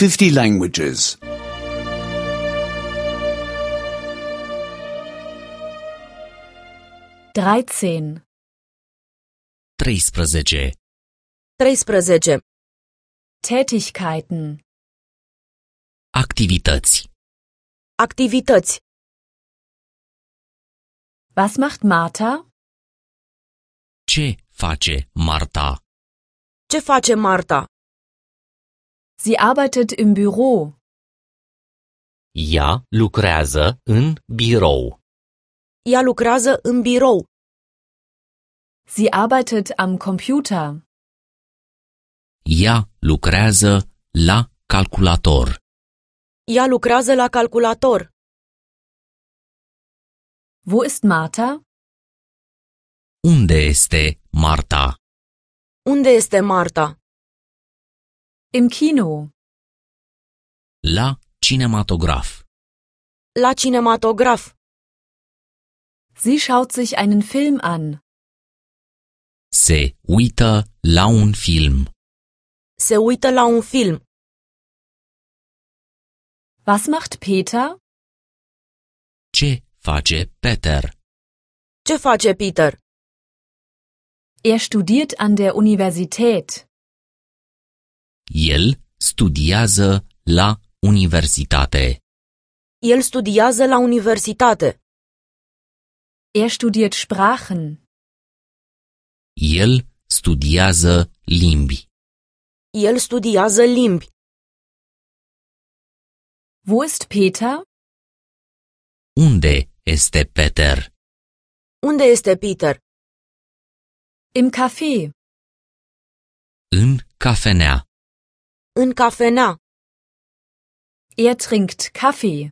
50 languages. 13. 13. 13. Tätigkeiten. Activități. Activități. Was macht Martha? Ce face Marta? Ce face Marta? Sie arbeitet im Büro. Ea lucrează în birou. Ea lucrează în birou. Sie arbeitet am Computer. Ea lucrează la calculator. Ea lucrează la calculator. Wo ist Martha? Unde este Marta? Unde este Marta? Im Kino. La cinematograf. La cinematograf. Sie schaut sich einen Film an. Se uită la un film. Se uită la un film. Was macht Peter? Ce face Peter? Ce face Peter? Er studiert an der Universität. El studiază la universitate. El studiază la universitate. Er studiert Sprachen. El studiază limbi. El studiază limbi. Wo ist Peter? Unde este Peter? Unde este Peter? Im Café. În cafenea. În cafenea. Er trinkt Kaffee.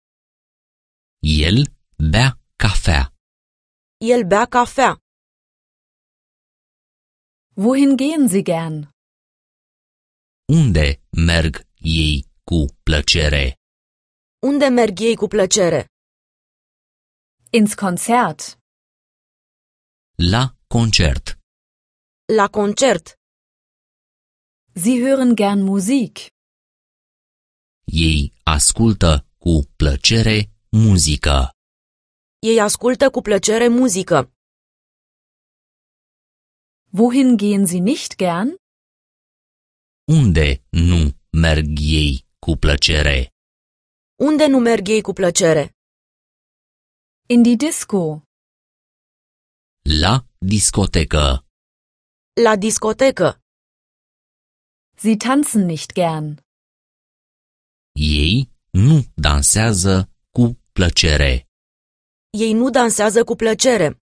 El bea cafea. El bea cafea. Wohin gehen Sie gern? Unde merg ei cu plăcere? Unde merg ei cu plăcere? Ins Konzert. La concert. La concert. Sie hören gern Musik. Ei ascultă cu plăcere muzică. Ei ascultă cu plăcere muzică. Wohin gehen Sie nicht gern? Unde nu merg ei cu plăcere? Unde nu merg ei cu plăcere? In die Disco. La discotecă. La discotecă. Sie tanzen nicht gern. Ei nu dansează cu plăcere. Ei nu dansează cu plăcere.